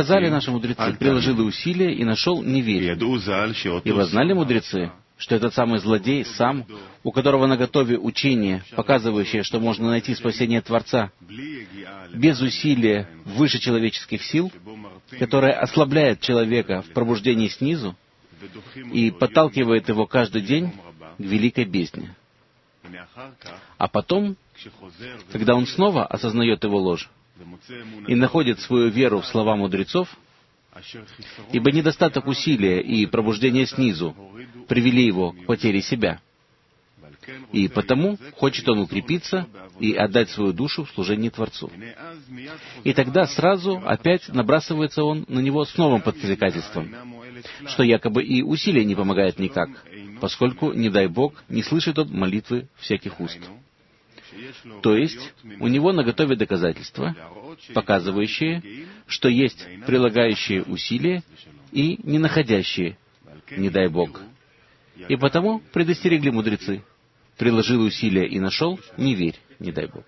сказали наши мудрецы, приложил усилия и нашел, не верь. Ибо знали мудрецы, что этот самый злодей сам, у которого наготове учение, показывающее, что можно найти спасение Творца, без усилия выше человеческих сил, которое ослабляет человека в пробуждении снизу и подталкивает его каждый день к великой бездне. А потом, когда он снова осознает его ложь и находит свою веру в слова мудрецов, ибо недостаток усилия и пробуждения снизу привели его к потере себя, и потому хочет он укрепиться и отдать свою душу в служении Творцу. И тогда сразу опять набрасывается он на него с новым подстрекательством, что якобы и усилия не помогают никак, поскольку, не дай Бог, не слышит он молитвы всяких уст. То есть, у него наготове доказательства, показывающие, что есть прилагающие усилия и не находящие, не дай Бог. И потому предостерегли мудрецы: приложил усилия и нашел, не верь, не дай Бог.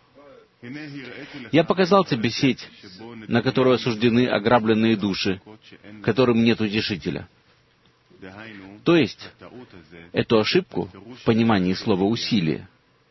Я показал тебе сеть, на которую осуждены ограбленные души, которым нет утешителя. То есть, эту ошибку в понимании слова «усилие».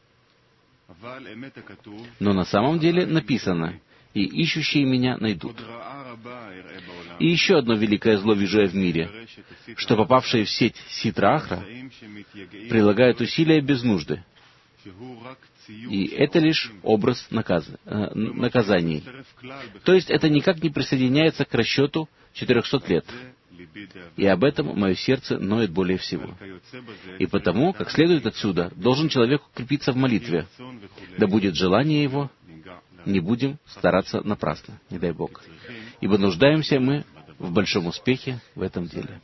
Но на самом деле написано: «И ищущие меня найдут». И еще одно великое зло вижу я в мире, что попавшие в сеть Ситра Ахра прилагают усилия без нужды. И это лишь образ наказаний. То есть это никак не присоединяется к расчету 400 лет. И об этом мое сердце ноет более всего. И потому, как следует отсюда, должен человек укрепиться в молитве. Да будет желание его, не будем стараться напрасно, не дай Бог. Ибо нуждаемся мы в большом успехе в этом деле.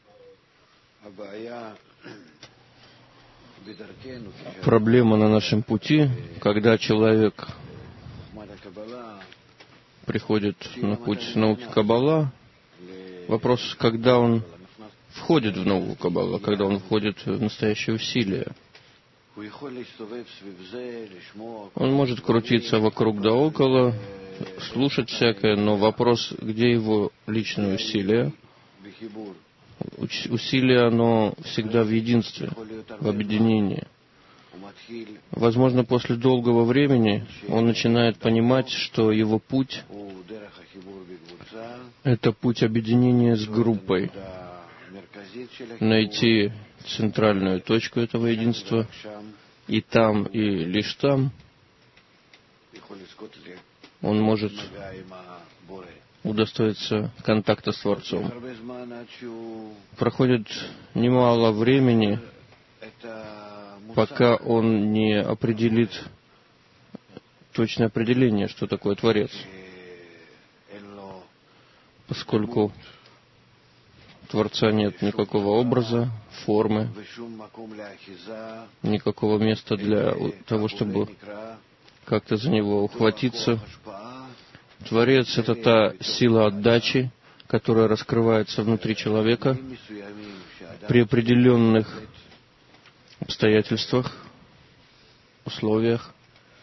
Проблема на нашем пути, когда человек приходит на путь науки Каббала, вопрос, когда он входит в науку Каббала, когда он входит в настоящее усилие. Он может крутиться вокруг да около, слушать всякое, но вопрос, где его личное усилие? Усилие, оно всегда в единстве, в объединении. Возможно, после долгого времени он начинает понимать, что его путь — это путь объединения с группой. Найти центральную точку этого единства, и там, и лишь там он может удостоиться контакта с Творцом. Проходит немало времени, пока он не определит точное определение, что такое Творец. Поскольку Творца нет никакого образа, формы, никакого места для того, чтобы как-то за него ухватиться. Творец — это та сила отдачи, которая раскрывается внутри человека при определенных обстоятельствах, условиях,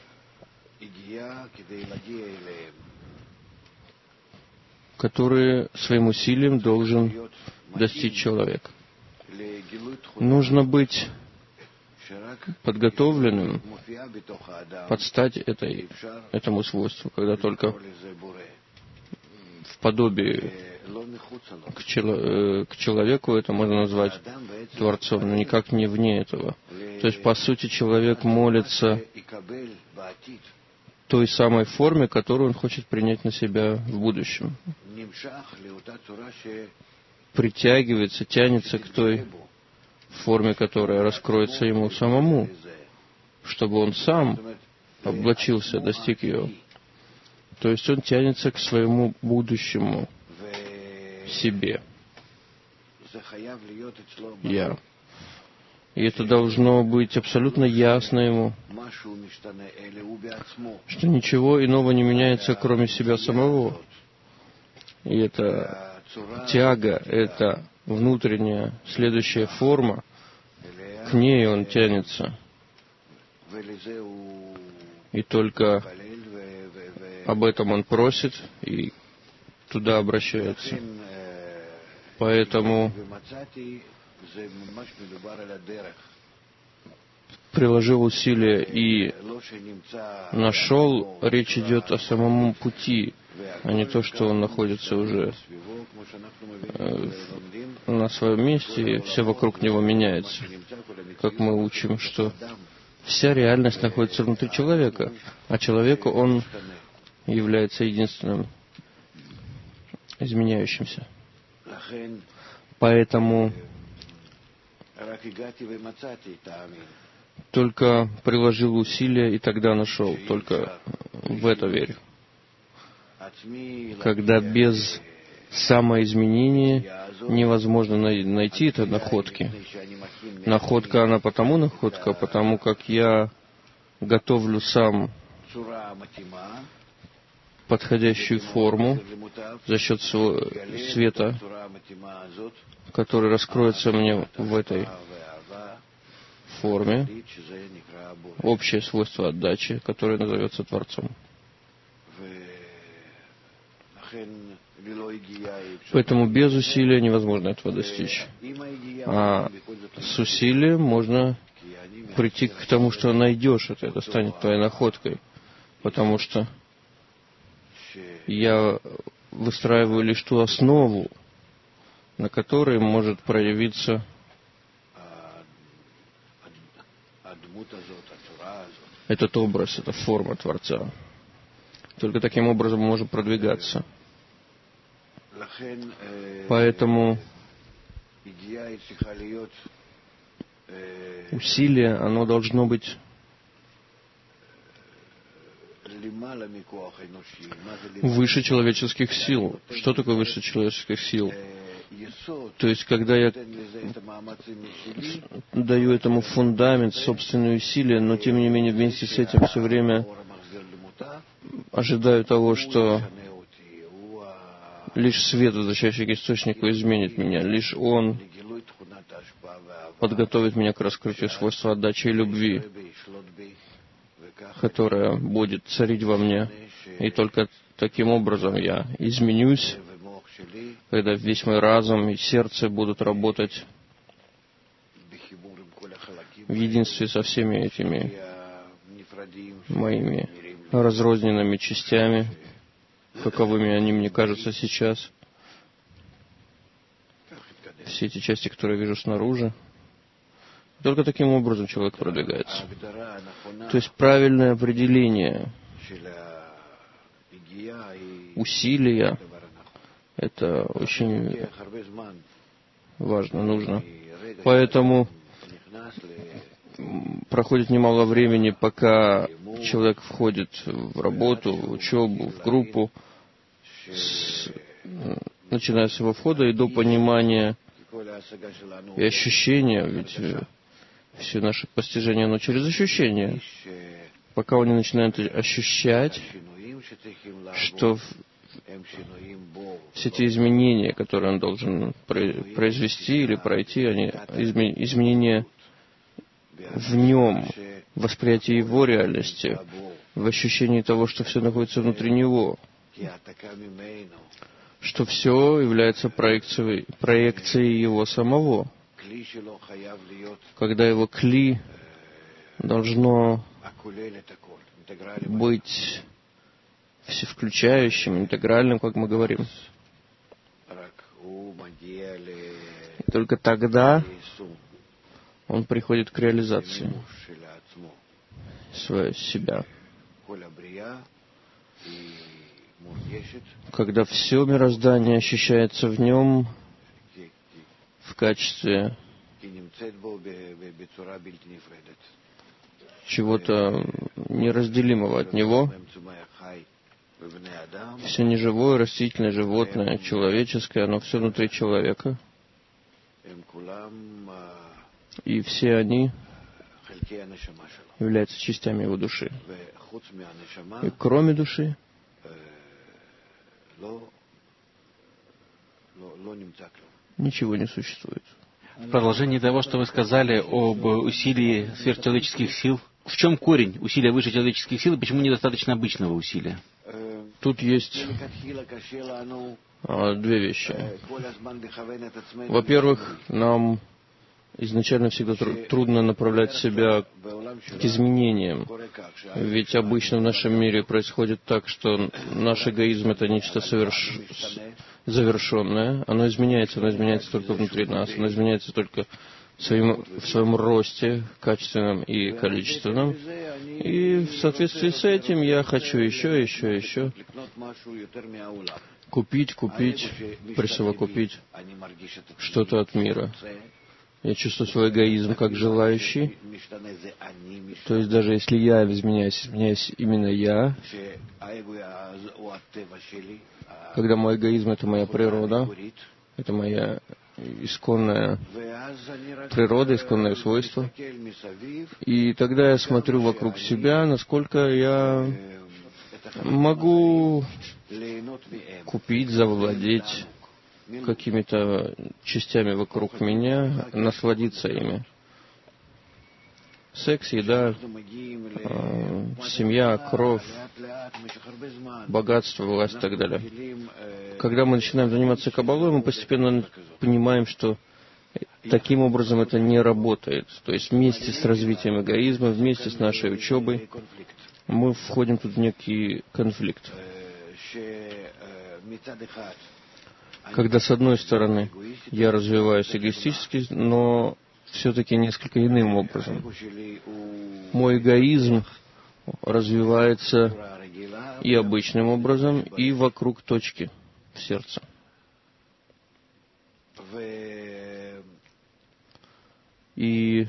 которые своим усилием должен достичь человек. Нужно быть подготовленным под стать этому свойству, когда только в подобии к человеку это можно назвать Творцом, но никак не вне этого. То есть, по сути, человек молится той самой форме, которую он хочет принять на себя в будущем. Притягивается, тянется к той форме, которая раскроется ему самому, чтобы он сам облачился, достиг ее. То есть он тянется к своему будущему себе. Я. И это должно быть абсолютно ясно ему, что ничего иного не меняется, кроме себя самого. И эта тяга, эта внутренняя следующая форма, к ней он тянется. И только об этом он просит и туда обращается. Поэтому приложил усилия и нашел, речь идет о самом пути, а не то, что он находится уже на своем месте, и все вокруг него меняется. Как мы учим, что вся реальность находится внутри человека, а человек, он является единственным изменяющимся. Поэтому только приложил усилия и тогда нашел, только в это верю. Когда без самоизменения невозможно найти это находки. Находка, она потому находка, потому как я готовлю сам подходящую форму за счет света, который раскроется мне в этой форме, общее свойство отдачи, которое назовется Творцом. Поэтому без усилия невозможно этого достичь. А с усилием можно прийти к тому, что найдешь это станет твоей находкой. Потому что я выстраиваю лишь ту основу, на которой может проявиться этот образ, эта форма Творца. Только таким образом мы можем продвигаться. Поэтому усилие, оно должно быть выше человеческих сил. Что такое выше человеческих сил? То есть, когда я даю этому фундамент, собственные усилия, но тем не менее вместе с этим все время ожидаю того, что лишь свет, возвращающий к источнику, изменит меня, лишь он подготовит меня к раскрытию свойства отдачи и любви, которая будет царить во мне. И только таким образом я изменюсь, когда весь мой разум и сердце будут работать в единстве со всеми этими моими разрозненными частями, каковыми они мне кажутся сейчас. Все эти части, которые я вижу снаружи. Только таким образом человек продвигается. То есть правильное определение усилия — это очень важно, нужно. Поэтому проходит немало времени, пока человек входит в работу, в учебу, в группу, начиная с его входа и до понимания и ощущения, ведь все наши постижения, оно через ощущения. Пока он не начинает ощущать, что все те изменения, которые он должен произвести или пройти, они изменения в нем, в восприятии его реальности, в ощущении того, что все находится внутри него, что все является проекцией его самого, когда его кли должно быть всевключающим, интегральным, как мы говорим. И только тогда он приходит к реализации себя. Когда все мироздание ощущается в нем в качестве чего-то неразделимого от него, все неживое, растительное, животное, человеческое, оно все внутри человека. И все они являются частями его души. И кроме души ничего не существует. В продолжении того, что вы сказали об усилии сверхчеловеческих сил, в чем корень усилия выше человеческих сил и почему недостаточно обычного усилия? Тут есть две вещи. Во-первых, нам изначально всегда трудно направлять себя к изменениям. Ведь обычно в нашем мире происходит так, что наш эгоизм — это нечто завершенное. Оно изменяется только внутри нас. Оно изменяется только в своем росте, качественном и количественном. И в соответствии с этим я хочу еще. Купить, присовокупить что-то от мира. Я чувствую свой эгоизм как желающий. То есть даже если я изменяюсь именно я, когда мой эгоизм — это моя природа, это моя исконная природа, исконное свойство. И тогда я смотрю вокруг себя, насколько я могу купить, завладеть какими-то частями вокруг меня, насладиться ими. Секс, еда, семья, кровь, богатство, власть и так далее. Когда мы начинаем заниматься каббалой, мы постепенно понимаем, что таким образом это не работает. То есть вместе с развитием эгоизма, вместе с нашей учебой, мы входим тут в некий конфликт. Когда, с одной стороны, я развиваюсь эгоистически, но все-таки несколько иным образом. Мой эгоизм развивается и обычным образом, и вокруг точки в сердце. И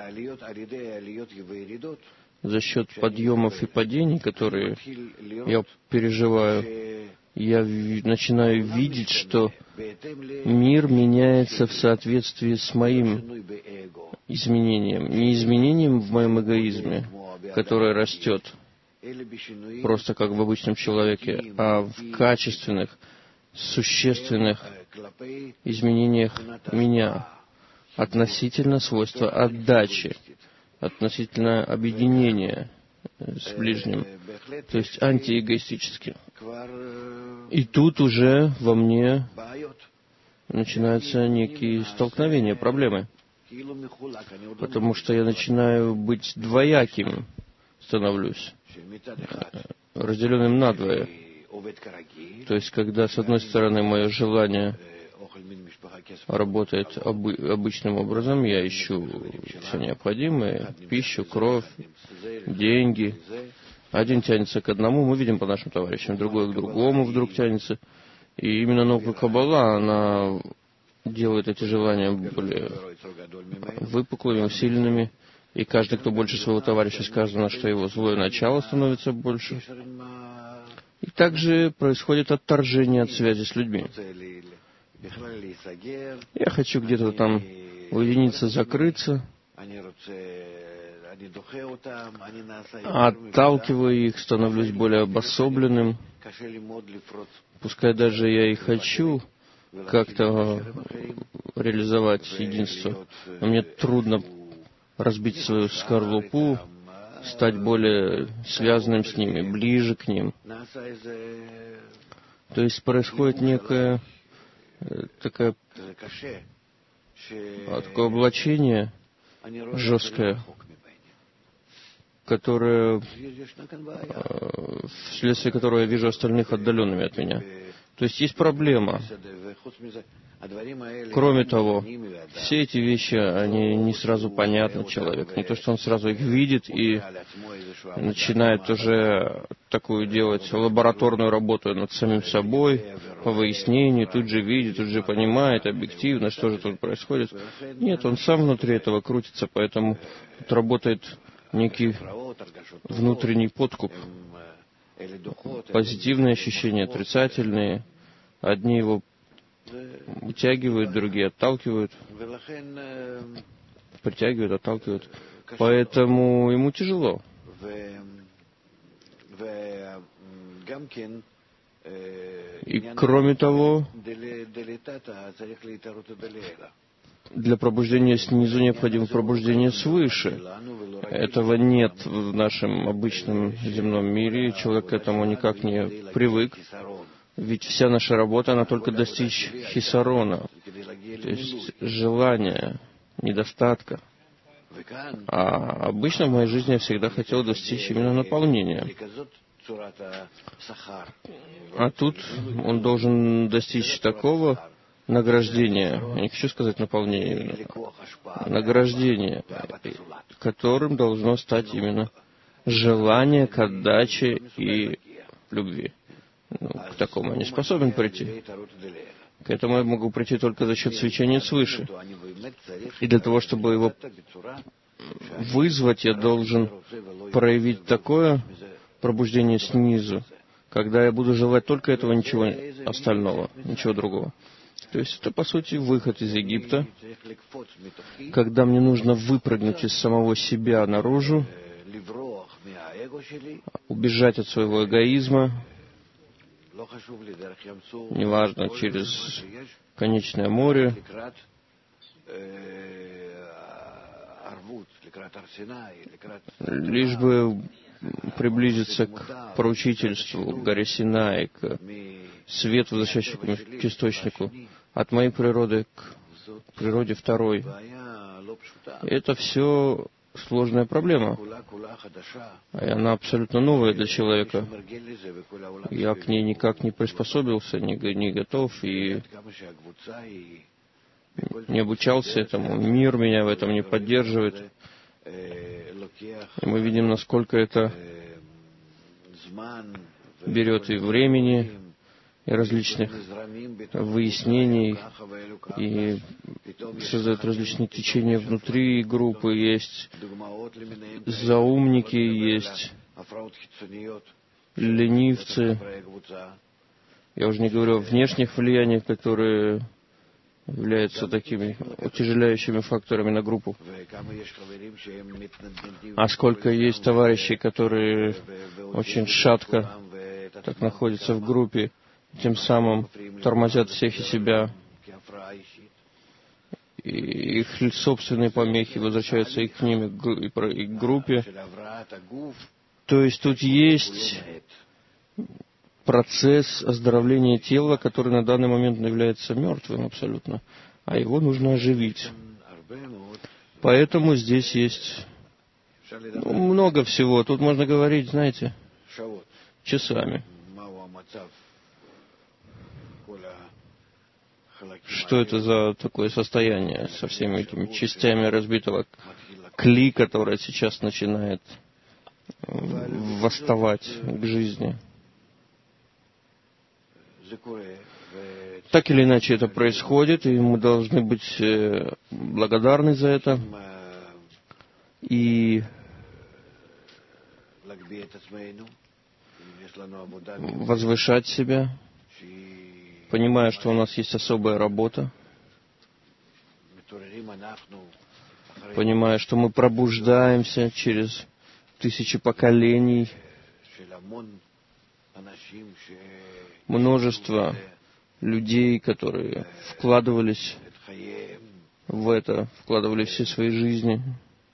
за счет подъемов и падений, которые я переживаю, я начинаю видеть, что мир меняется в соответствии с моим изменением. Не изменением в моем эгоизме, которое растет, просто как в обычном человеке, а в качественных, существенных изменениях меня относительно свойства отдачи, относительно объединения с ближним, то есть антиэгоистически. И тут уже во мне начинаются некие столкновения, проблемы. Потому что я начинаю быть двояким, становлюсь, разделенным надвое. То есть, когда, с одной стороны, мое желание работает обычным образом, я ищу все необходимое, пищу, кровь, деньги. Один тянется к одному, мы видим по нашим товарищам, другой к другому вдруг тянется. И именно наука Каббала, она делает эти желания более выпуклыми, усиленными. И каждый, кто больше своего товарища, сказано, что его злое начало становится больше. И также происходит отторжение от связи с людьми. Я хочу где-то там уединиться, закрыться, отталкиваю их, становлюсь более обособленным. Пускай даже я и хочу как-то реализовать единство, но мне трудно разбить свою скорлупу, стать более связанным с ними, ближе к ним. То есть происходит некое такое облачение жесткое, которое, вследствие которого я вижу остальных отдаленными от меня. То есть есть проблема. Кроме того, все эти вещи, они не сразу понятны человеку. Не то, что он сразу их видит и начинает уже такую делать лабораторную работу над самим собой, по выяснению, тут же видит, тут же понимает объективно, что же тут происходит. Нет, он сам внутри этого крутится, поэтому тут работает некий внутренний подкуп. Позитивные ощущения, отрицательные. Одни его утягивают, другие отталкивают. Притягивают, отталкивают. Поэтому ему тяжело. И кроме того, для пробуждения снизу необходимо пробуждение свыше. Этого нет в нашем обычном земном мире, человек к этому никак не привык. Ведь вся наша работа, она только достичь хисарона, то есть желания, недостатка. А обычно в моей жизни я всегда хотел достичь именно наполнения. А тут он должен достичь такого награждения, я не хочу сказать наполнения именно, награждения, которым должно стать именно желание к отдаче и любви. К такому я не способен прийти. К этому я могу прийти только за счет свечения свыше. И для того, чтобы его вызвать, я должен проявить такое пробуждение снизу, когда я буду желать только этого, ничего остального, ничего другого. То есть это, по сути, выход из Египта, когда мне нужно выпрыгнуть из самого себя наружу, убежать от своего эгоизма, неважно, через конечное море, лишь бы приблизиться к поручительству, к горе Синай, к свету, возвращающему к источнику, от моей природы к природе второй. Это все сложная проблема. И она абсолютно новая для человека. Я к ней никак не приспособился, не готов и не обучался этому. Мир меня в этом не поддерживает. И мы видим, насколько это берет и времени, и различных выяснений, и создает различные течения внутри группы. Есть заумники, есть ленивцы. Я уже не говорю о внешних влияниях, которые являются такими утяжеляющими факторами на группу. А сколько есть товарищей, которые очень шатко так находятся в группе, тем самым тормозят всех и себя, и их собственные помехи возвращаются и к ним, и к группе. То есть тут есть процесс оздоровления тела, который на данный момент является мертвым абсолютно, а его нужно оживить. Поэтому здесь есть много всего. Тут можно говорить, знаете, часами. Что это за такое состояние со всеми этими частями разбитого кли, которое сейчас начинает восставать к жизни? Так или иначе это происходит, и мы должны быть благодарны за это и возвышать себя, понимая, что у нас есть особая работа, понимая, что мы пробуждаемся через тысячи поколений, множество людей, которые вкладывались в это, вкладывали все свои жизни,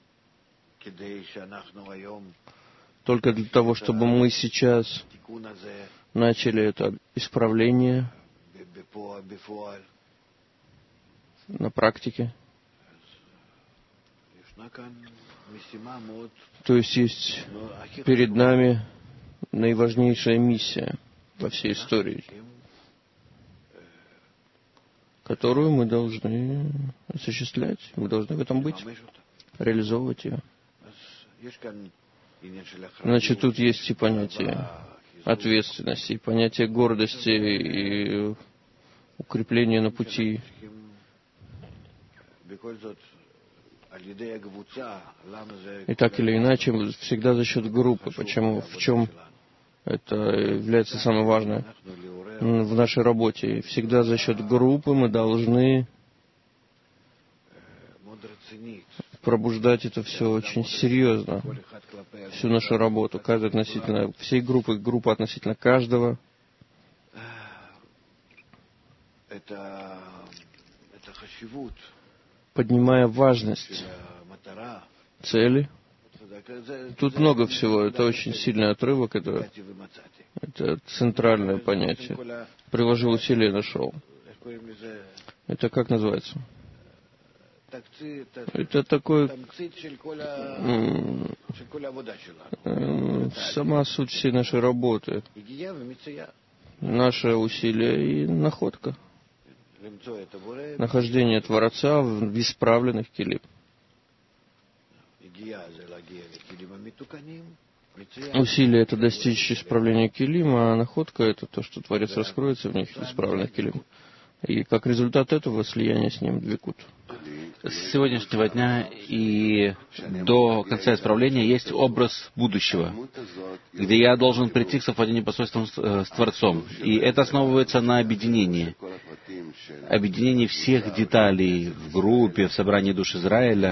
только для того, чтобы мы сейчас начали это исправление на практике. То есть перед нами наиважнейшая миссия во всей истории, которую мы должны осуществлять, мы должны в этом быть, реализовывать ее. Значит, тут есть и понятие ответственности, и понятие гордости, и укрепления на пути. И так или иначе, всегда за счет группы. Почему? В чем это является самое важное в нашей работе? Всегда за счет группы мы должны пробуждать это все очень серьезно, всю нашу работу, каждый относительно всей группы, группа относительно каждого. поднимая важность цели. Тут много всего. Это очень сильный отрывок. Это центральное понятие. Приложил усилия и нашел. Это как называется? Это такой сама суть всей нашей работы. Наше усилие и находка. Нахождение Творца в исправленных келим. Усилие — это достичь исправления келим, а находка — это то, что Творец раскроется в них, исправленных келим. И как результат этого слияние с ним двекут. С сегодняшнего дня и до конца исправления есть образ будущего, где я должен прийти к совпадению посольством с Творцом. И это основывается на объединении. Объединении всех деталей в группе, в собрании душ Израиля.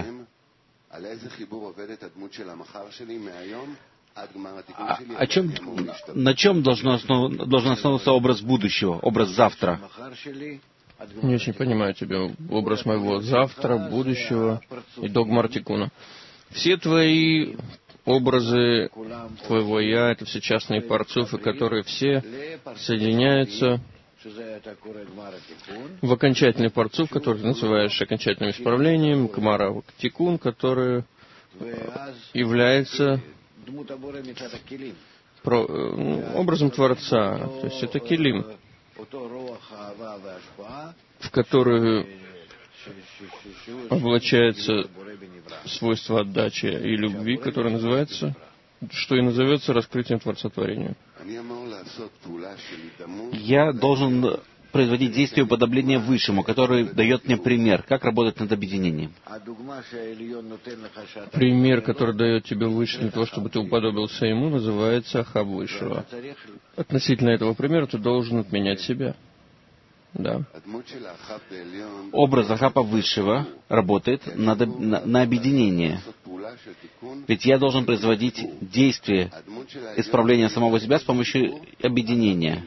На чем должен основываться образ будущего, образ завтра? Не очень понимаю тебя. Образ моего завтра, будущего и догмар тикуна. Все твои образы твоего «я» — это все частные парцуфы, которые все соединяются в окончательный парцуф, который ты называешь окончательным исправлением, гмара тикун, который является образом Творца. То есть это келим, в которую облачается свойство отдачи и любви, которое называется, что и называется раскрытием Творца творению. Я должен производить действие уподобления Высшему, который дает мне пример, как работать над объединением. Пример, который дает тебе Высший для того, чтобы ты уподобился ему, называется Ахав Высшего. Относительно этого примера ты должен отменять себя. Да. Образ Ахава Высшего работает на объединение. Ведь я должен производить действие исправления самого себя с помощью объединения.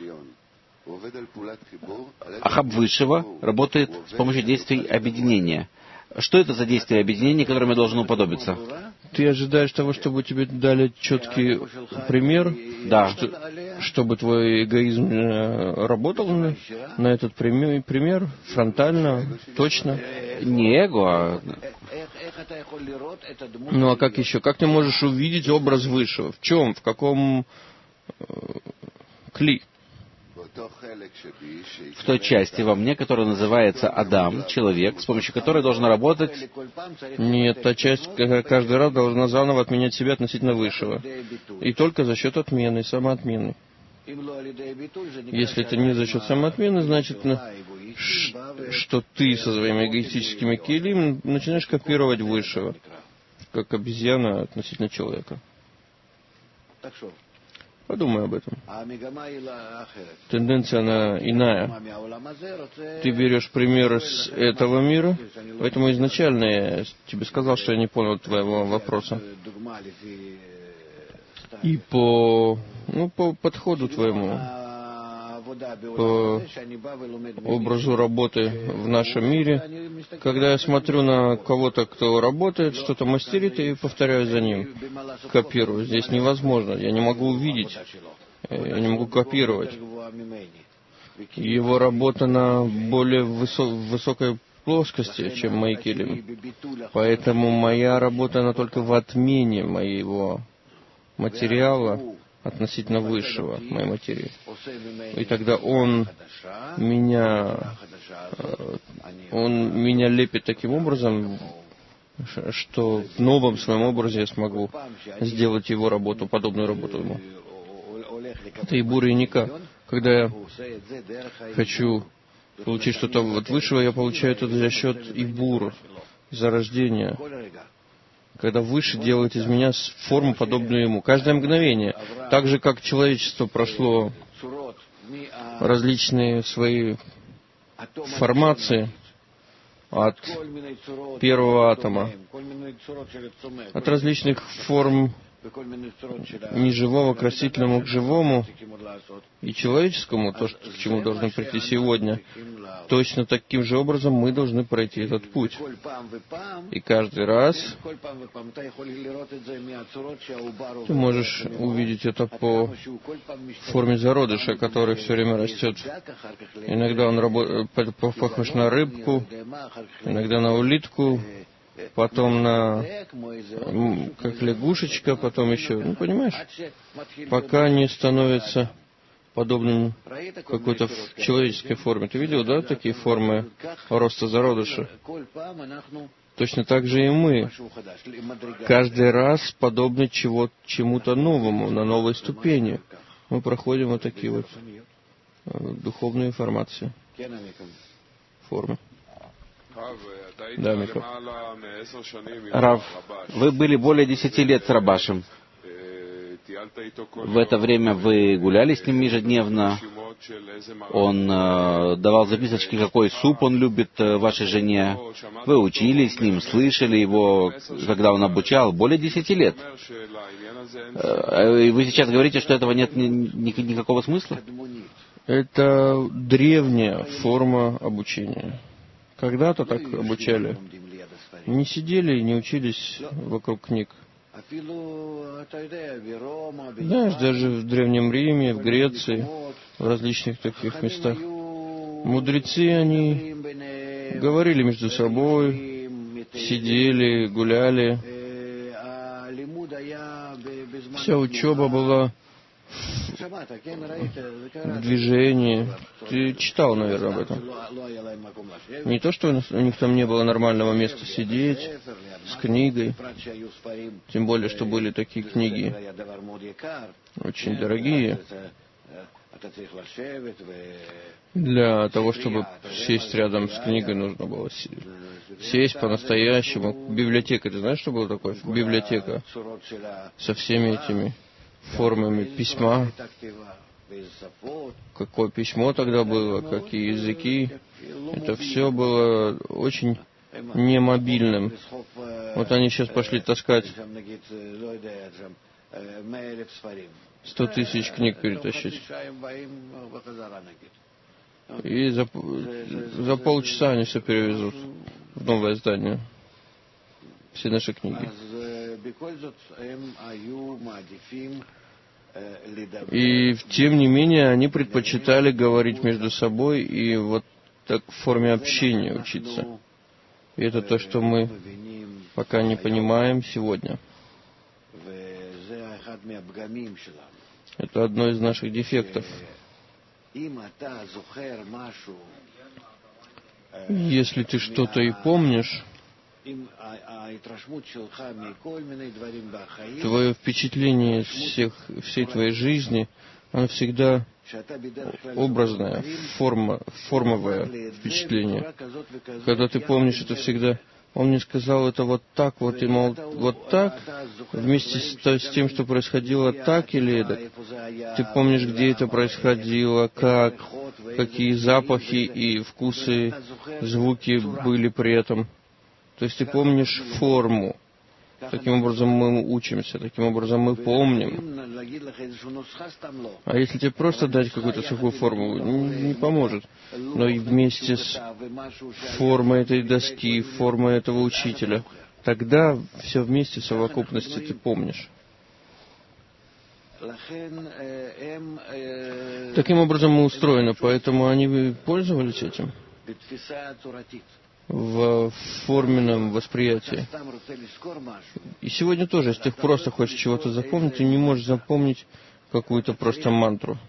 Ахав Высшего работает с помощью действий объединения. Что это за действие объединения, которым я должен уподобиться? Ты ожидаешь того, чтобы тебе дали четкий пример? Да. Чтобы твой эгоизм работал на этот пример фронтально, точно? Не эго, а... Ну а как еще? Как ты можешь увидеть образ Высшего? В чем? В каком кли? В той части во мне, которая называется Адам, человек, с помощью которой должен работать... Нет, та часть каждый раз должна заново отменять себя относительно Высшего. И только за счет отмены, самоотмены. Если это не за счет самоотмены, значит, что ты со своими эгоистическими келим начинаешь копировать Высшего, как обезьяна относительно человека. Подумай об этом. Тенденция, она иная. Ты берешь пример с этого мира, поэтому изначально я тебе сказал, что я не понял твоего вопроса. И по подходу твоему, по образу работы в нашем мире, когда я смотрю на кого-то, кто работает, что-то мастерит, и повторяю за ним, копирую. Здесь невозможно, я не могу увидеть, я не могу копировать. Его работа на более высокой плоскости, чем мои келим. Поэтому моя работа, она только в отмене моего материала относительно Высшего, моей материи. И тогда он меня лепит таким образом, что в новом своем образе я смогу сделать его работу, подобную работу ему. Это и бура, и ника. Когда я хочу получить что-то от Высшего, я получаю это за счет ибур, зарождения. Когда Выше делает из меня форму, подобную ему. Каждое мгновение. Так же, как человечество прошло различные свои формации от первого атома, от различных форм неживого к растительному, к живому и человеческому, то, к чему должны прийти сегодня, точно таким же образом мы должны пройти этот путь. И каждый раз ты можешь увидеть это по форме зародыша, который все время растет. Иногда он похож на рыбку, иногда на улитку, потом как лягушечка, потом еще, понимаешь, пока не становится подобным какой-то человеческой форме. Ты видел, да, такие формы роста зародыша? Точно так же и мы. Каждый раз подобны чему-то новому, на новой ступени. Мы проходим вот такие вот духовные формации, формы. Да, Микро. Рав, вы были более 10 лет с Рабашем. В это время вы гуляли с ним ежедневно. Он давал записочки, какой суп он любит вашей жене. Вы учились с ним, слышали его, когда он обучал. Более 10 лет. И вы сейчас говорите, что этого нет никакого смысла? Это древняя форма обучения. Когда-то так обучали. Не сидели и не учились вокруг книг. Знаешь, даже в Древнем Риме, в Греции, в различных таких местах, мудрецы, они говорили между собой, сидели, гуляли. Вся учеба была в движении. Ты читал, наверное, об этом. Не то, что у них там не было нормального места сидеть с книгой, тем более, что были такие книги очень дорогие. Для того, чтобы сесть рядом с книгой, нужно было сесть по-настоящему. Библиотека, ты знаешь, что было такое? Библиотека со всеми этими формами письма. Какое письмо тогда было, какие языки. Это все было очень немобильным. Вот они сейчас пошли таскать 100 тысяч книг перетащить. И за полчаса они все перевезут в новое здание. Все наши книги. И тем не менее они предпочитали говорить между собой и вот так в форме общения учиться. И это то, что мы пока не понимаем сегодня. Это одно из наших дефектов. Если ты что-то и помнишь, твое впечатление всей твоей жизни, оно всегда образное, формовое впечатление. Когда ты помнишь это всегда, он мне сказал это вот так, вот, и мол, вот так, вместе с тем, что происходило так или эдак. Ты помнишь, где это происходило, как, какие запахи и вкусы, звуки были при этом. То есть ты помнишь форму. Таким образом мы учимся, таким образом мы помним. А если тебе просто дать какую-то сухую форму, не поможет. Но и вместе с формой этой доски, формой этого учителя, тогда все вместе в совокупности ты помнишь. Таким образом мы устроены, поэтому они пользовались этим в форменном восприятии. И сегодня тоже, если ты просто хочешь чего-то запомнить, ты не можешь запомнить какую-то просто мантру.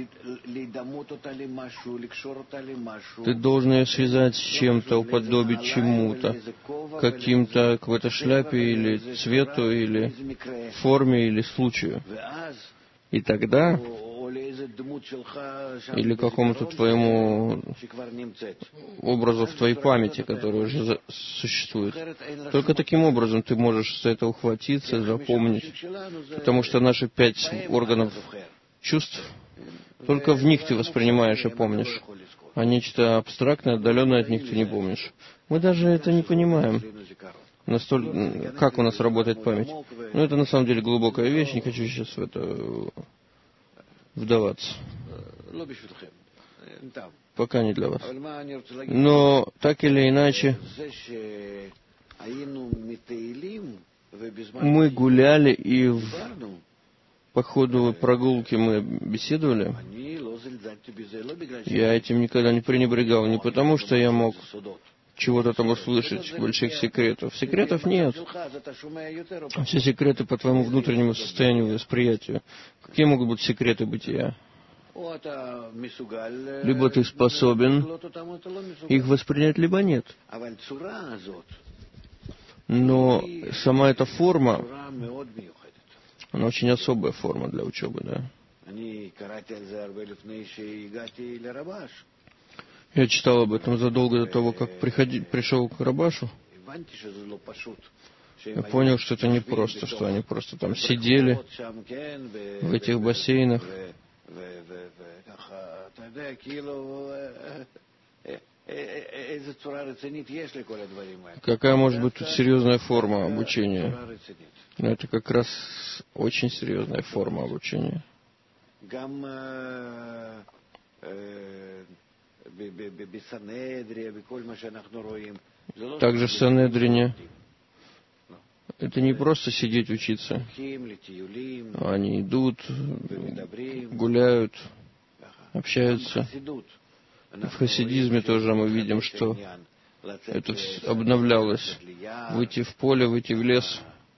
Ты должен ее связать с чем-то, уподобить чему-то, каким-то, какой-то шляпе, или цвету, или форме, или случаю. И тогда, или какому-то твоему образу в твоей памяти, который уже существует. Только таким образом ты можешь за это ухватиться, запомнить. Потому что наши 5 органов чувств, только в них ты воспринимаешь и помнишь. А нечто абстрактное, отдаленное от них ты не помнишь. Мы даже это не понимаем. как у нас работает память. Ну, это на самом деле глубокая вещь, не хочу сейчас в это вдаваться. Пока не для вас. Но так или иначе, мы гуляли и по ходу прогулки мы беседовали. Я этим никогда не пренебрегал, не потому что я мог чего-то там услышать, больших секретов. Секретов нет. Все секреты по твоему внутреннему состоянию восприятия. Какие могут быть секреты бытия? Либо ты способен их воспринять, либо нет. Но сама эта форма, она очень особая форма для учебы, да. Я читал об этом задолго до того, как пришел к Рабашу. Я понял, что это не просто, что они просто там сидели в этих бассейнах. Какая может быть тут серьезная форма обучения? Но это как раз очень серьезная форма обучения. Также в Санедрине это не просто сидеть учиться. Они идут, гуляют, общаются. В хасидизме тоже мы видим, что это обновлялось. Выйти в поле, выйти в лес.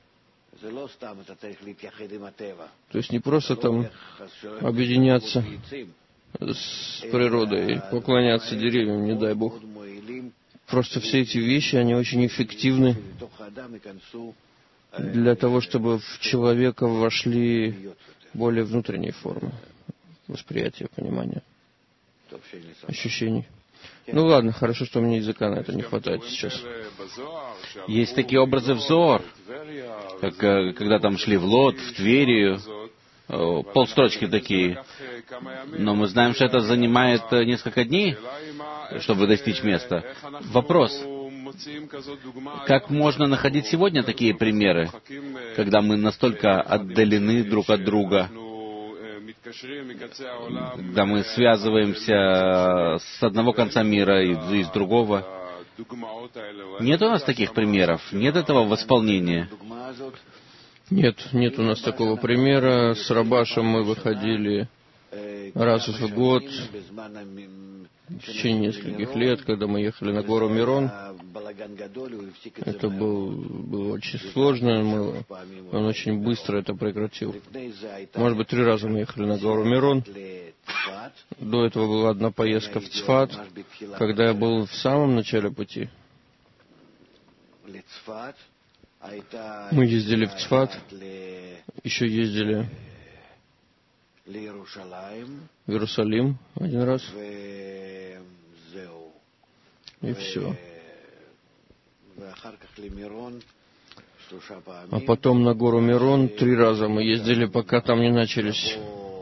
То есть не просто там объединяться с природой, поклоняться деревьям, не дай Бог. Просто все эти вещи, они очень эффективны для того, чтобы в человека вошли более внутренние формы восприятия, понимания, ощущений. Ну ладно, хорошо, что мне языка на это не хватает сейчас. Есть такие образы в Зоар, как когда там шли в Лод, в Тверию, полстрочки такие. Но мы знаем, что это занимает несколько дней, чтобы достичь места. Вопрос. Как можно находить сегодня такие примеры, когда мы настолько отдалены друг от друга, когда мы связываемся с одного конца мира и с другого? Нет у нас таких примеров? Нет этого восполнения? Нет у нас такого примера. С Рабашем мы выходили раз в год, в течение нескольких лет, когда мы ехали на гору Мирон. Это было очень сложно, он очень быстро это прекратил. Может быть, 3 раза мы ехали на гору Мирон. До этого была одна поездка в Цфат, когда я был в самом начале пути. Мы ездили в Цфат, еще ездили в Иерусалим 1 раз, и все. А потом на гору Мирон 3 раза мы ездили, пока там не начали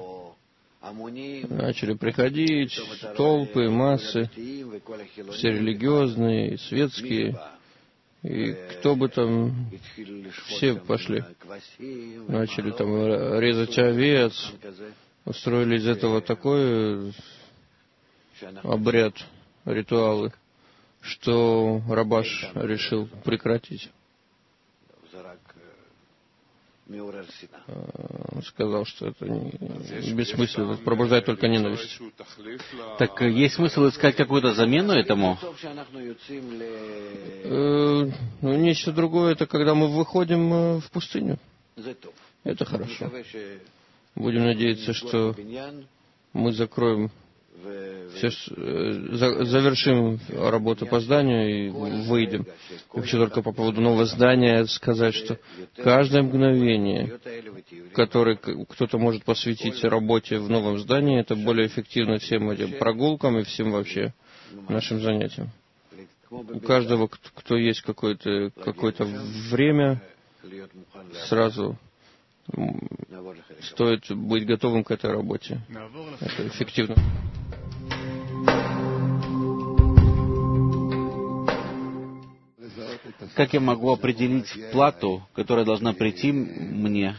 приходить толпы, массы, все религиозные, светские. И кто бы там, все пошли. Начали там резать овец, устроили из этого такой обряд, ритуалы, что Рабаш решил прекратить. Он сказал, что это бессмысленно, пробуждает только ненависть. Так есть смысл искать какую-то замену этому? Нечто другое, это когда мы выходим в пустыню. Это хорошо. Будем надеяться, что мы закроем, завершим работу по зданию и выйдем. Я хочу только по поводу нового здания сказать, что каждое мгновение, которое кто-то может посвятить работе в новом здании, это более эффективно всем этим прогулкам и всем вообще нашим занятиям. У каждого, кто есть какое-то время, сразу стоит быть готовым к этой работе. Это эффективно. как я могу определить плату, которая должна прийти мне,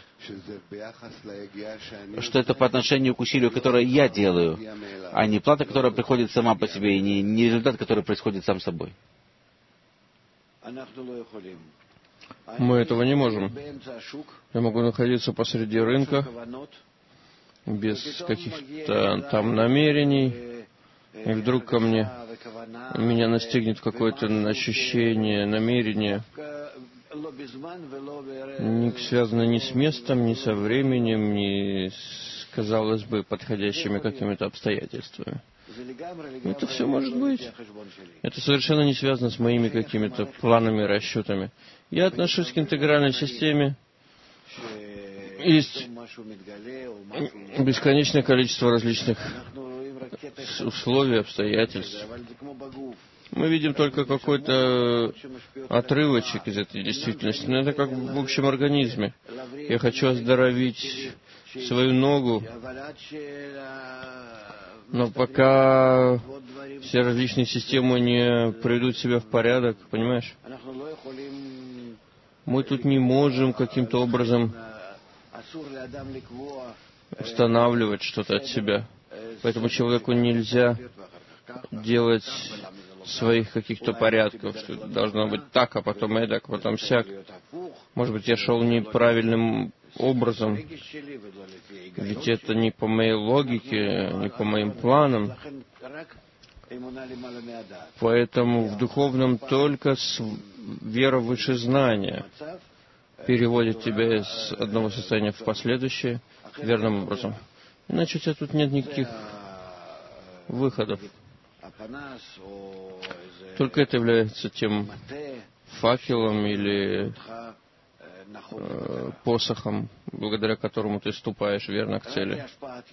что это по отношению к усилию, которое я делаю, а не плата, которая приходит сама по себе, и не результат, который происходит сам собой? Мы этого не можем. Я могу находиться посреди рынка, без каких-то там намерений, и вдруг меня настигнет какое-то ощущение, намерение, не связано ни с местом, ни со временем, ни с, казалось бы, подходящими какими-то обстоятельствами. Это все может быть. Это совершенно не связано с моими какими-то планами, расчетами. Я отношусь к интегральной системе. Есть бесконечное количество различных условий, обстоятельств. Мы видим только какой-то отрывочек из этой действительности. Но это как в общем организме. Я хочу оздоровить свою ногу, но пока все различные системы не приведут себя в порядок, понимаешь? Мы тут не можем каким-то образом устанавливать что-то от себя. Поэтому человеку нельзя делать своих каких-то порядков, что это должно быть так, а потом эдак, а потом сяк. Может быть, я шел неправильным образом, ведь это не по моей логике, не по моим планам. Поэтому в духовном только вера выше знания переводит тебя из одного состояния в последующее верным образом. Иначе у тебя тут нет никаких выходов. Только это является тем факелом или посохом, благодаря которому ты ступаешь верно к цели.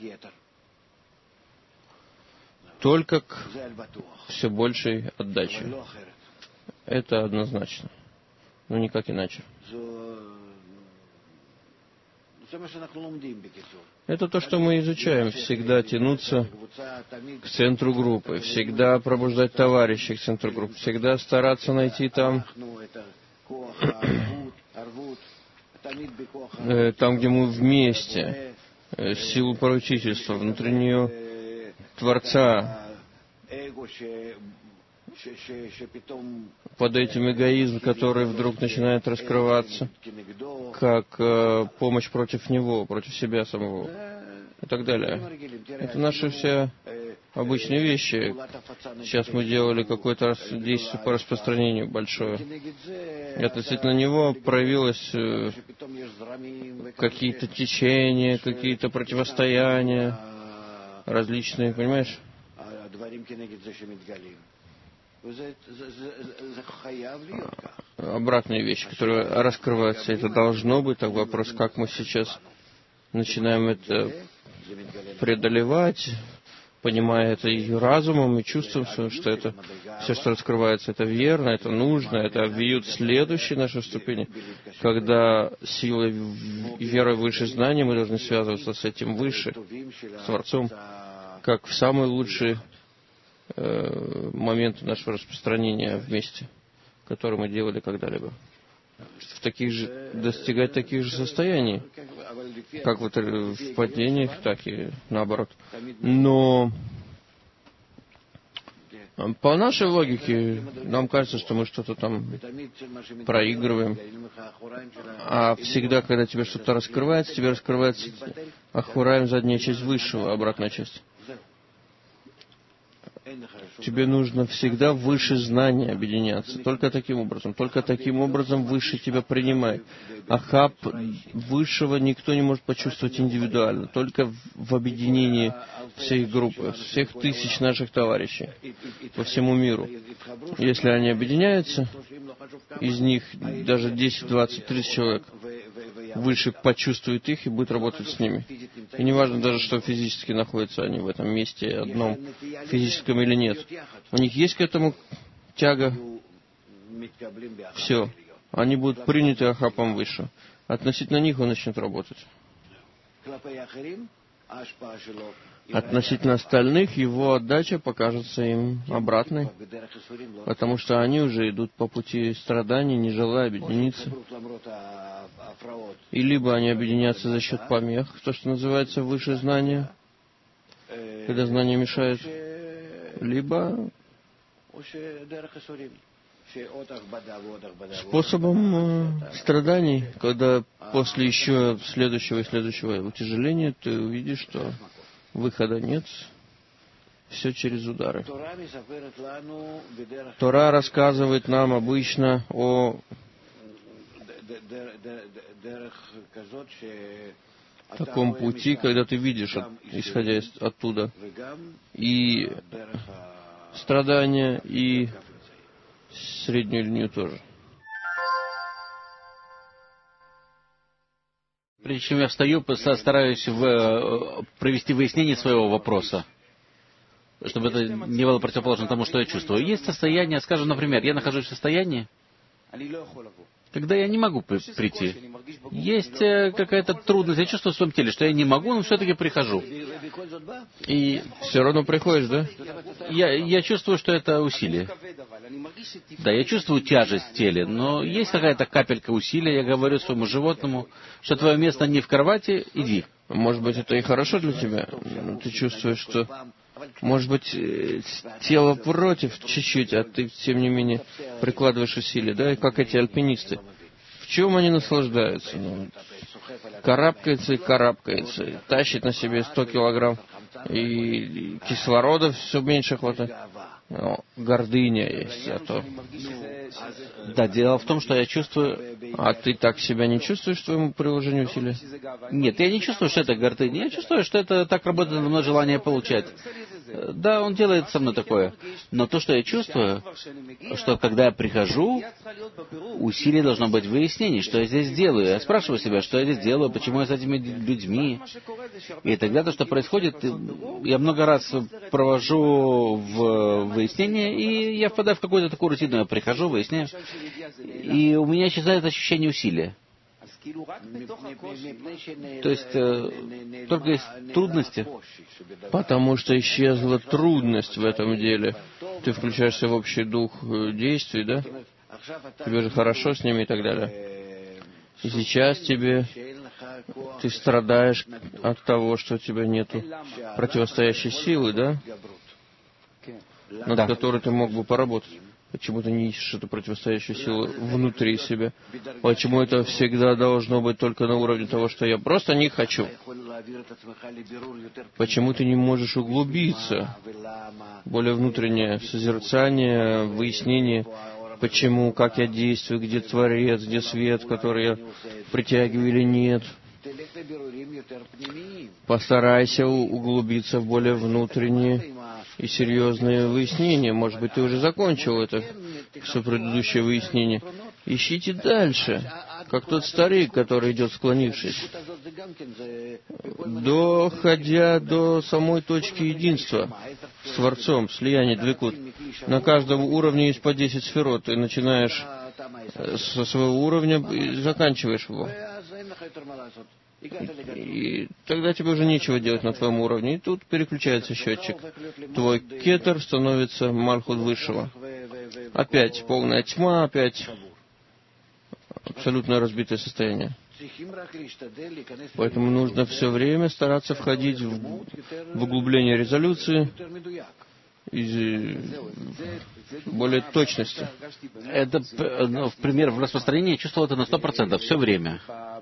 Только к все большей отдаче. Это однозначно. Но никак иначе. Это то, что мы изучаем. Всегда тянуться к центру группы, всегда пробуждать товарищей к центру группы, всегда стараться найти там, где мы вместе, силу поручительства, внутреннюю Творца. Под этим эгоизм, который вдруг начинает раскрываться, как помощь против него, против себя самого и так далее. Это наши все обычные вещи. Сейчас мы делали какое-то действие по распространению большое. И относительно него проявилось какие-то течения, какие-то противостояния различные, понимаешь? Обратные вещи, которые раскрываются. Это должно быть. Так вопрос, как мы сейчас начинаем это преодолевать, понимая это и разумом, и чувством, что это все, что раскрывается, это верно, это нужно, это обвьют следующие наши ступени, когда силой и верой выше знания мы должны связываться с этим выше, с Творцом, как в самые лучшие моменты нашего распространения вместе, которые мы делали когда-либо. Достигать таких же состояний, как вот в падениях, так и наоборот. Но по нашей логике нам кажется, что мы что-то там проигрываем. А всегда, когда тебе что-то раскрывается, тебе раскрывается ахураем, задняя часть высшего, обратная часть. Тебе нужно всегда выше знания объединяться. Только таким образом выше тебя принимает. Ахаб высшего никто не может почувствовать индивидуально. Только в объединении всей группы, всех тысяч наших товарищей по всему миру. Если они объединяются, из них даже 10, 20, 30 человек выше почувствует их и будет работать с ними. И не важно даже, что физически находятся они в этом месте одном, физическом или нет. У них есть к этому тяга. Все. Они будут приняты Ахапом выше. Относительно них он начнет работать. Относительно остальных, его отдача покажется им обратной, потому что они уже идут по пути страданий, не желая объединиться. И либо они объединятся за счет помех, то, что называется высшее знание, когда знание мешает, либо способом страданий, когда после еще следующего и следующего утяжеления ты увидишь, что выхода нет, все через удары. Тора рассказывает нам обычно о таком пути, когда ты видишь, исходя оттуда, и страдания, и среднюю линию тоже. Прежде чем я встаю, стараюсь провести выяснение своего вопроса, чтобы это не было противоположно тому, что я чувствую. Есть состояние, скажем, например, я нахожусь в состоянии, когда я не могу прийти. Есть какая-то трудность, я чувствую в своем теле, что я не могу, но все-таки прихожу. И все равно приходишь, да? Я чувствую, что это усилие. Да, я чувствую тяжесть в теле, но есть какая-то капелька усилия. Я говорю своему животному, что твое место не в кровати, иди. Может быть, это и хорошо для тебя. Ты чувствуешь, что, может быть, тело против чуть-чуть, а ты, тем не менее, прикладываешь усилия, да? И как эти альпинисты. В чем они наслаждаются? Карабкается и карабкается, и тащит на себе 100 килограмм, и кислорода все меньше хватает. Но гордыня есть, а то... Да, дело в том, что я чувствую... А ты так себя не чувствуешь, твоему приложению усилия? Нет, я не чувствую, что это гордыня. Я чувствую, что это так работает на мной желание получать. Да, он делает со мной такое. Но то, что я чувствую, что когда я прихожу, усилие должно быть выяснение, что я здесь делаю. Я спрашиваю себя, что я здесь делаю, почему я с этими людьми. И тогда то, что происходит, я много раз провожу в выяснение, и я впадаю в какую-то такую рутину. Я прихожу, выясняю, и у меня исчезает ощущение усилия. То есть только есть трудности. Потому что исчезла трудность в этом деле. Ты включаешься в общий дух действий, да? Тебе же хорошо с ними и так далее. И сейчас ты страдаешь от того, что у тебя нету противостоящей силы, да? Над которой ты мог бы поработать. Почему ты не ищешь эту противостоящую силу внутри себя? Почему это всегда должно быть только на уровне того, что я просто не хочу? Почему ты не можешь углубиться? Более внутреннее созерцание, выяснение, почему, как я действую, где Творец, где свет, который я притягиваю или нет. Постарайся углубиться в более внутренние и серьезные выяснения. Может быть, ты уже закончил это все предыдущее выяснение. Ищите дальше, как тот старик, который идет склонившись, доходя до самой точки единства с Творцом, слияния двекут. На каждом уровне есть по 10 сферот. Ты начинаешь со своего уровня и заканчиваешь его. И тогда тебе уже нечего делать на твоем уровне. И тут переключается счетчик. Твой кетер становится Малхут высшего. Опять полная тьма, опять абсолютно разбитое состояние. Поэтому нужно все время стараться входить в углубление резолюции и более точности. Это, в пример, в распространении я чувствовал это на 100%, все время.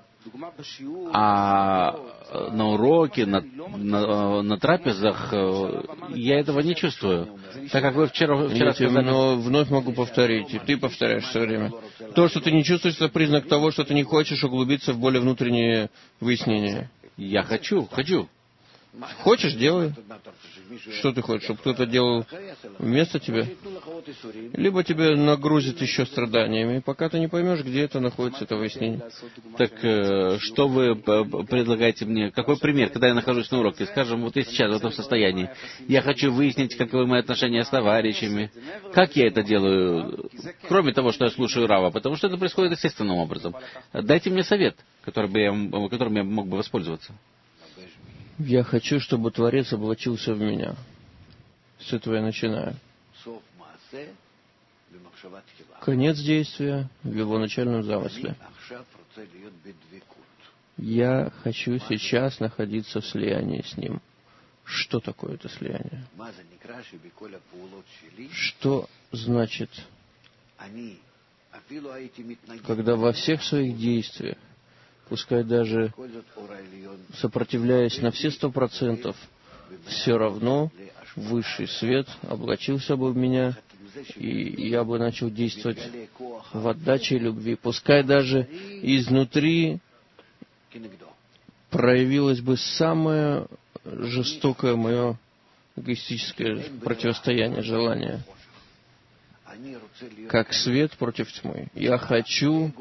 А на уроке, на трапезах я этого не чувствую. Так как вы вчера сказали... Но вновь могу повторить, и ты повторяешь все время. То, что ты не чувствуешь, это признак того, что ты не хочешь углубиться в более внутренние выяснения. Я хочу. Хочешь, делай. Что ты хочешь, чтобы кто-то делал вместо тебя? Либо тебе нагрузит еще страданиями, пока ты не поймешь, где это находится, это выяснение. Так что вы предлагаете мне? Какой пример, когда я нахожусь на уроке? Скажем, вот я сейчас в этом состоянии. Я хочу выяснить, каковы мои отношения с товарищами. Как я это делаю? Кроме того, что я слушаю Рава, потому что это происходит естественным образом. Дайте мне совет, которым я мог бы воспользоваться. Я хочу, чтобы Творец облачился в меня. С этого я начинаю. Конец действия в его начальном замысле. Я хочу сейчас находиться в слиянии с ним. Что такое это слияние? Что значит, когда во всех своих действиях, пускай даже сопротивляясь на все 100%, все равно высший свет облачился бы в меня, и я бы начал действовать в отдаче и любви. Пускай даже изнутри проявилось бы самое жестокое мое эгоистическое противостояние, желание, как свет против тьмы. Я хочу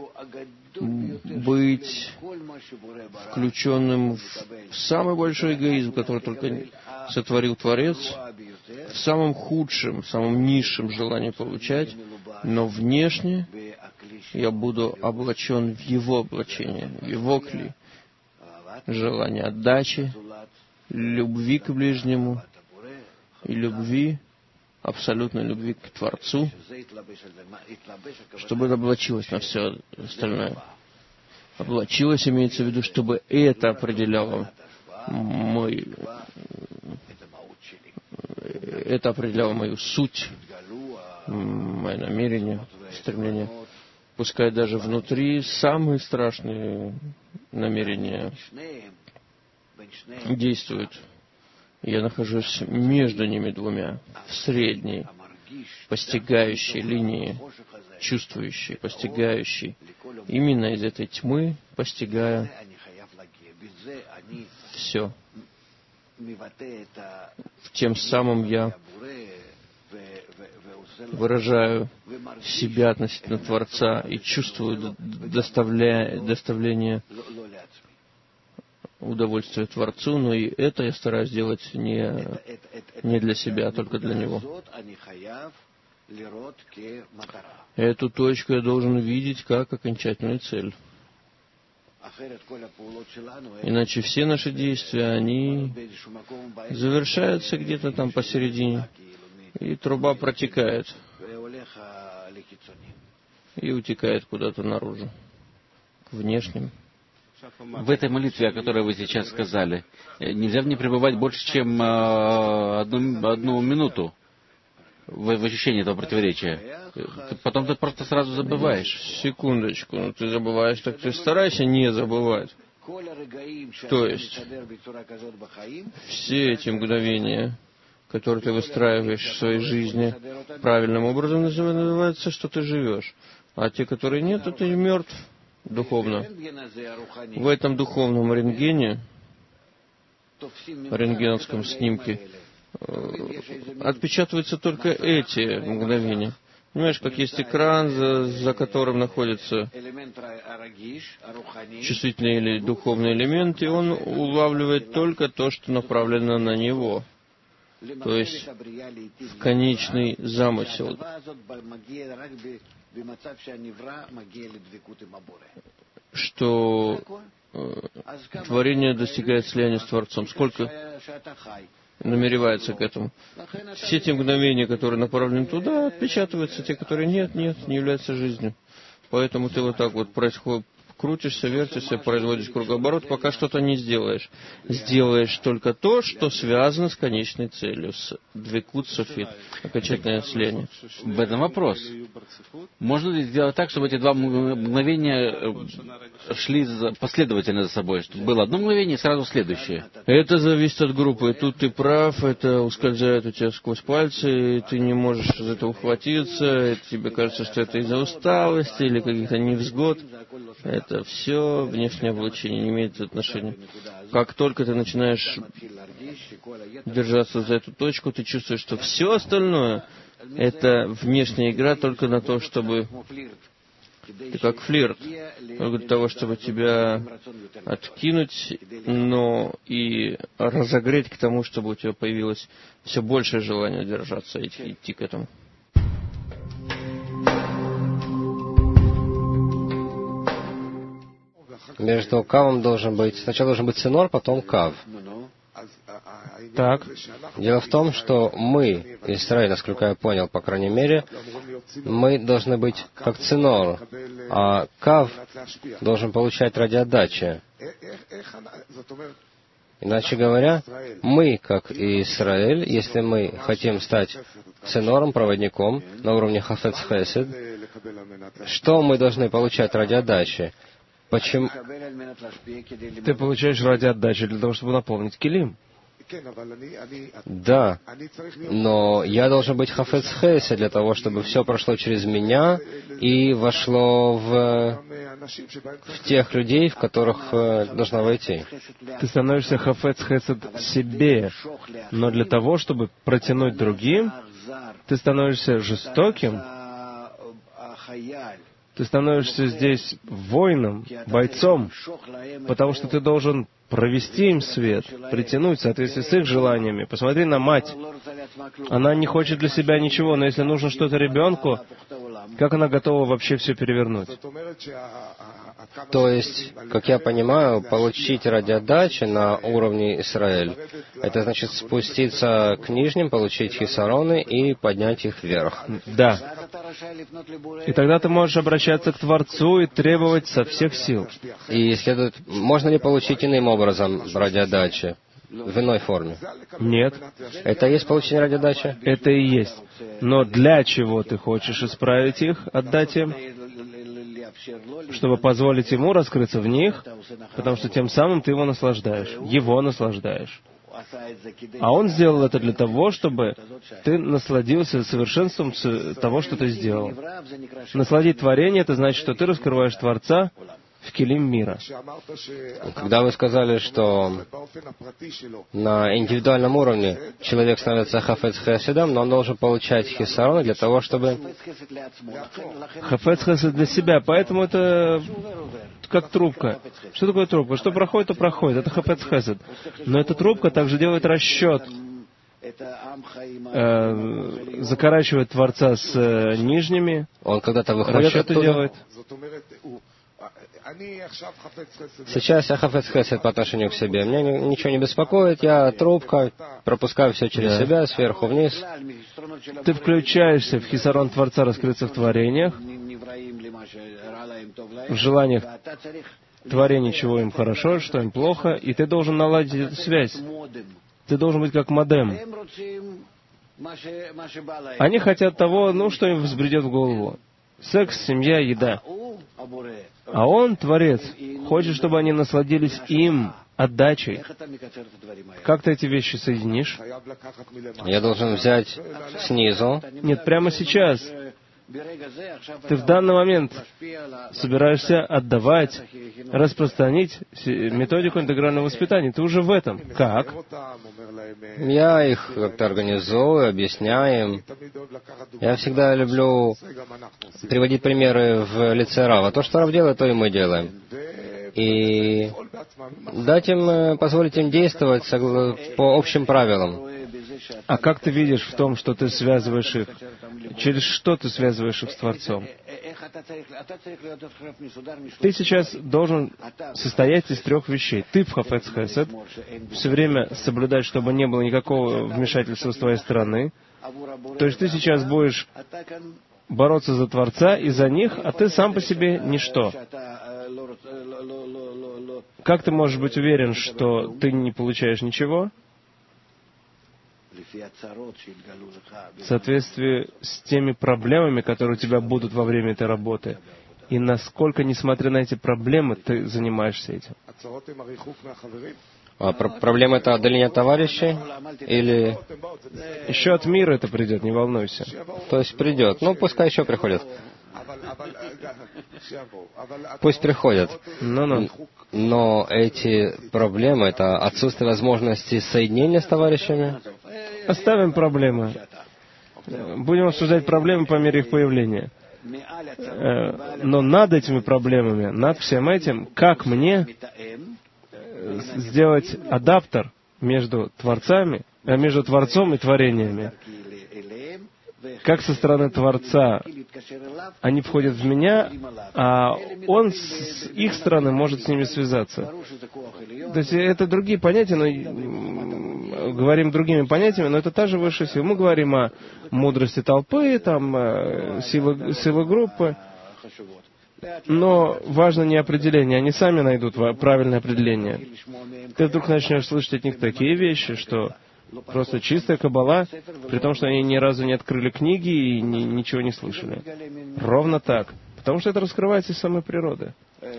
быть включенным в самый большой эгоизм, который только сотворил Творец, в самом худшем, самом низшем желании получать, но внешне я буду облачен в Его облачение, в Его кли, желание отдачи, любви к ближнему и любви, абсолютной любви к Творцу, чтобы это облачилось на все остальное. Облачилось, имеется в виду, чтобы это определяло мою суть, мое намерение, стремление. Пускай даже внутри самые страшные намерения действуют. Я нахожусь между ними двумя, в средней, постигающей линии, чувствующей, постигающей. Именно из этой тьмы, постигая все. Тем самым я выражаю себя относительно Творца и чувствую доставление удовольствия Творцу, но и это я стараюсь делать не для себя, а только для Него. Эту точку я должен видеть как окончательную цель. Иначе все наши действия, они завершаются где-то там посередине, и труба протекает и утекает куда-то наружу, к внешним. В этой молитве, о которой вы сейчас сказали, нельзя в ней пребывать больше, чем одну минуту в ощущении этого противоречия. Потом ты просто сразу забываешь. Секундочку, ну ты забываешь, так ты старайся не забывать. То есть, все эти мгновения, которые ты выстраиваешь в своей жизни правильным образом, называется, что ты живешь. А те, которые нет, то ты мертв духовно. В этом духовном рентгене, рентгеновском снимке, отпечатываются только эти мгновения. Понимаешь, как есть экран, за которым находится чувствительный или духовный элемент, и он улавливает только то, что направлено на него. То есть в конечный замысел. Что творение достигает слияния с Творцом. Сколько намеревается к этому. Все те мгновения, которые направлены туда, отпечатываются, те, которые нет, не являются жизнью. Поэтому ты вот так вот крутишься, вертишься, производишь кругооборот, пока что-то не сделаешь. Сделаешь только то, что связано с конечной целью, с двекут софит, окончательное слияние. В этом вопрос. Можно ли сделать так, чтобы эти два мгновения шли последовательно за собой, чтобы было одно мгновение и сразу следующее? Это зависит от группы. И тут ты прав, это ускользает у тебя сквозь пальцы, и ты не можешь за это ухватиться, и тебе кажется, что это из-за усталости или каких-то невзгод. Это все внешнее облачение, не имеет отношения. Как только ты начинаешь держаться за эту точку, ты чувствуешь, что все остальное — это внешняя игра только на то, чтобы... Ты как флирт, только для того, чтобы тебя откинуть, но и разогреть к тому, чтобы у тебя появилось все большее желание держаться и идти к этому. Между кавом сначала должен быть ценор, потом кав. Так. Дело в том, что мы, Израиль, насколько я понял, по крайней мере, мы должны быть как цинор, а Кав должен получать ради отдачи. Иначе говоря, мы, как и Израиль, если мы хотим стать цинором, проводником на уровне Хафец Хесед, что мы должны получать ради отдачи? Почему? Ты получаешь ради отдачи для того, чтобы наполнить килим. Да, но я должен быть Хафец Хесед для того, чтобы все прошло через меня и вошло в тех людей, в которых должно войти. Ты становишься Хафец Хесед себе, но для того, чтобы протянуть другим, ты становишься жестоким, ты становишься здесь воином, бойцом, потому что ты должен провести им свет, притянуть в соответствии с их желаниями. Посмотри на мать. Она не хочет для себя ничего, но если нужно что-то ребенку, как она готова вообще все перевернуть? То есть, как я понимаю, получить ради отдачи на уровне Израиль, это значит спуститься к нижним, получить хисароны и поднять их вверх. Да. И тогда ты можешь обращаться к Творцу и требовать со всех сил. И следует, можно ли получить иным образом ради отдачи? В иной форме? Нет. Это и есть получение ради отдачи? Это и есть. Но для чего ты хочешь исправить их, отдать им? Чтобы позволить ему раскрыться в них, потому что тем самым ты его наслаждаешь. А он сделал это для того, чтобы ты насладился совершенством того, что ты сделал. Насладить творение — это значит, что ты раскрываешь Творца в килим мира. Когда вы сказали, что на индивидуальном уровне человек становится хафец хеседом, но он должен получать хисарон для того, чтобы... Хафец хесед для себя, поэтому это как трубка. Что такое трубка? Что проходит, то проходит. Это хафец хесед. Но эта трубка также делает расчет, закорачивает Творца с нижними. Он когда-то выходит оттуда. Делает. Сейчас я хафец хесед по отношению к себе. Меня ничего не беспокоит, я трубка, пропускаю все через себя, сверху вниз. Ты включаешься в хисарон Творца раскрыться в творениях, в желаниях творения, чего им хорошо, что им плохо, и ты должен наладить эту связь. Ты должен быть как модем. Они хотят того, что им взбредет в голову. Секс, семья, еда. А он, Творец, хочет, чтобы они насладились им, отдачей. Как ты эти вещи соединишь? Я должен взять снизу. Нет, прямо сейчас. Ты в данный момент собираешься отдавать, распространить методику интегрального воспитания. Ты уже в этом. Как? Я их как-то организую, объясняю им. Я всегда люблю приводить примеры в лице Рава. То, что Рав делает, то и мы делаем. И дать им, позволить им действовать по общим правилам. А как ты видишь в том, что ты связываешь их? Через что ты связываешь их с Творцом? Ты сейчас должен состоять из 3 вещей. Ты в хафец хесед, все время соблюдать, чтобы не было никакого вмешательства с твоей стороны. То есть ты сейчас будешь бороться за Творца и за них, а ты сам по себе ничто. Как ты можешь быть уверен, что ты не получаешь ничего? В соответствии с теми проблемами, которые у тебя будут во время этой работы. И насколько, несмотря на эти проблемы, ты занимаешься этим. А проблема — это отдаление от товарищей? Или... Еще от мира это придет, не волнуйся. То есть придет. Пускай еще приходят. Пусть приходят. Но эти проблемы — это отсутствие возможности соединения с товарищами? Оставим проблемы. Будем обсуждать проблемы по мере их появления. Но над этими проблемами, над всем этим, как мне сделать адаптер между Творцом и творениями? как со стороны Творца они входят в меня, а он с их стороны может с ними связаться. То есть это другие понятия, но говорим другими понятиями, но это та же высшая сила. Мы говорим о мудрости толпы, там, силы группы. Но важно не определение, они сами найдут правильное определение. Ты вдруг начнешь слышать от них такие вещи, что просто чистая каббала, при том, что они ни разу не открыли книги и ничего не слышали. Ровно так. Потому что это раскрывается из самой природы.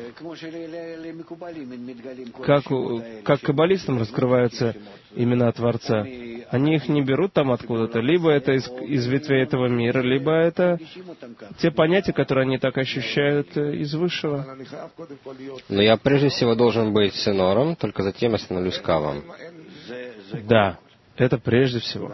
Как каббалистам раскрываются имена Творца. Они их не берут там откуда-то. Либо это из ветвей этого мира, либо это те понятия, которые они так ощущают из Высшего. Но я прежде всего должен быть сенором, только затем я становлюсь кавом. Да, это прежде всего.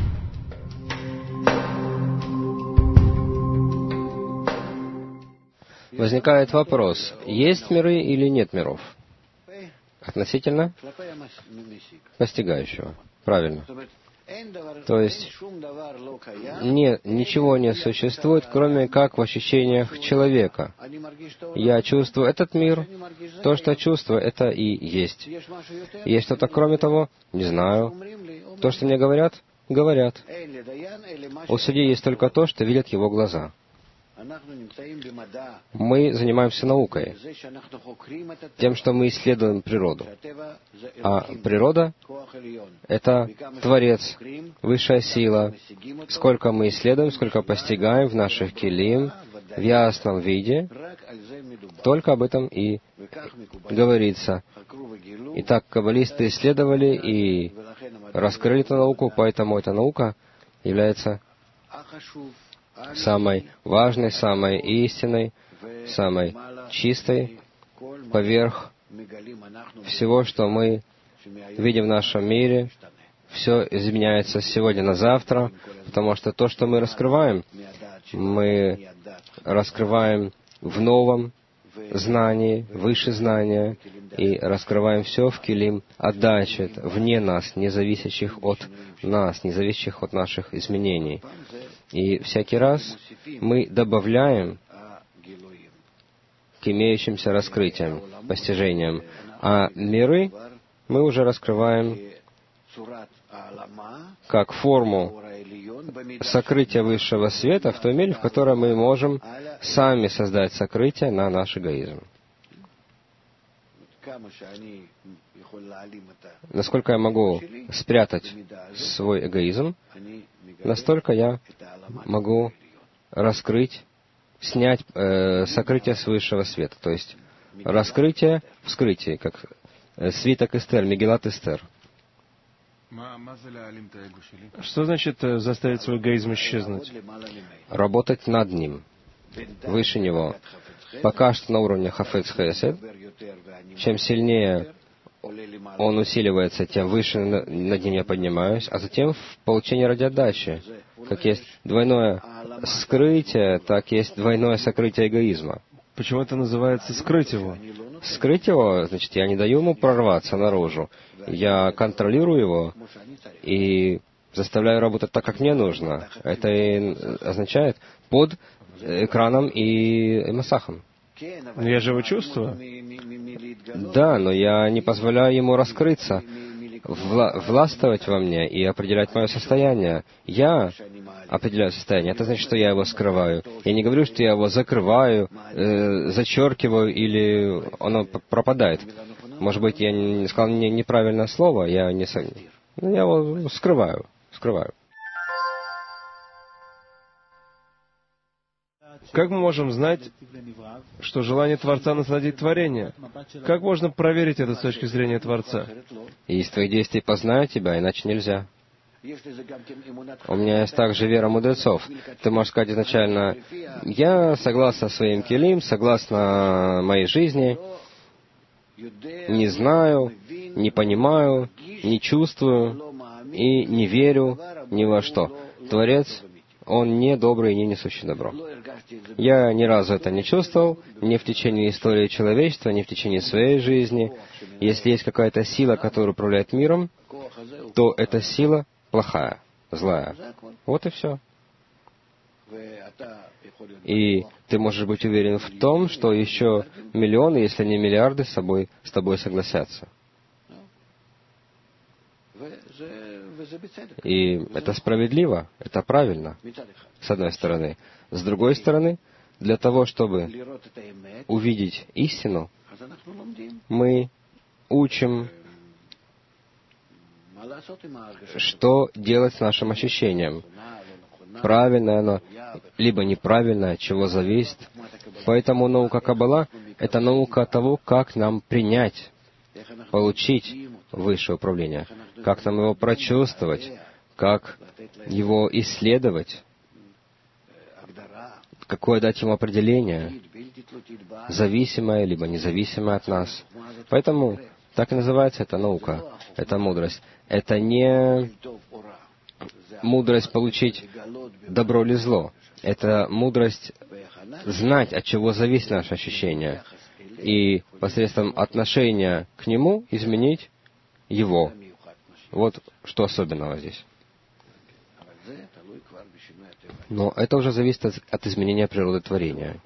Возникает вопрос, есть миры или нет миров? Относительно постигающего. Правильно. То есть ничего не существует, кроме как в ощущениях человека. Я чувствую этот мир, то, что чувствую, это и есть. Есть что-то кроме того? Не знаю. То, что мне говорят? Говорят. У судьи есть только то, что видят его глаза. Мы занимаемся наукой, тем, что мы исследуем природу. А природа — это Творец, высшая сила. Сколько мы исследуем, сколько постигаем в наших келим, в ясном виде, только об этом и говорится. Итак, каббалисты исследовали и раскрыли эту науку, поэтому эта наука является самой важной, самой истинной, самой чистой, поверх всего, что мы видим в нашем мире. Все изменяется с сегодня на завтра, потому что то, что мы раскрываем в новом знании, выше знания, и раскрываем все в келим отдачи, вне нас, не зависящих от нас, не зависящих от наших изменений. И всякий раз мы добавляем к имеющимся раскрытиям, постижениям. А миры мы уже раскрываем как форму сокрытия высшего света в той мере, в которой мы можем сами создать сокрытие на наш эгоизм. Насколько я могу спрятать свой эгоизм, настолько я могу раскрыть, снять сокрытие с высшего света. То есть раскрытие в скрытии, как свиток Эстер, Мегилат Эстер. Что значит заставить свой эгоизм исчезнуть? Работать над ним, выше него. Пока что на уровне Хафец Хесед, чем сильнее он усиливается, тем выше над ним я поднимаюсь, а затем в получении ради отдачи. Как есть двойное скрытие, так есть двойное сокрытие эгоизма. Почему это называется скрыть его? Скрыть его, значит, я не даю ему прорваться наружу. Я контролирую его и заставляю работать так, как мне нужно. Это и означает под экраном и масахом. Но я же его чувствую. Да, но я не позволяю ему раскрыться, властвовать во мне и определять мое состояние. Я определяю состояние. Это значит, что я его скрываю. Я не говорю, что я его закрываю, зачеркиваю или оно пропадает. Может быть, я не сказал неправильное слово, я его скрываю. Как мы можем знать, что желание Творца насладить творение? Как можно проверить это с точки зрения Творца? Из твоих действий познаю тебя, иначе нельзя. У меня есть также вера мудрецов. Ты можешь сказать изначально, я согласно своим келим, согласно моей жизни, не знаю, не понимаю, не чувствую и не верю ни во что. Творец, он не добрый и не несущий добро. Я ни разу это не чувствовал, ни в течение истории человечества, ни в течение своей жизни. Если есть какая-то сила, которая управляет миром, то эта сила плохая, злая. Вот и все. И ты можешь быть уверен в том, что еще миллионы, если не миллиарды, с тобой согласятся. И это справедливо, это правильно, с одной стороны. С другой стороны, для того, чтобы увидеть истину, мы учим, что делать с нашим ощущением. Правильное оно, либо неправильное, от чего зависит. Поэтому наука Каббала — это наука того, как нам принять, получить высшее управление, как нам его прочувствовать, как его исследовать, какое дать ему определение, зависимое либо независимое от нас. Поэтому так и называется эта наука, эта мудрость. Это не мудрость получить добро или зло. Это мудрость знать, от чего зависит наше ощущение, и посредством отношения к нему изменить его. Вот что особенного здесь. Но это уже зависит от изменения природы творения.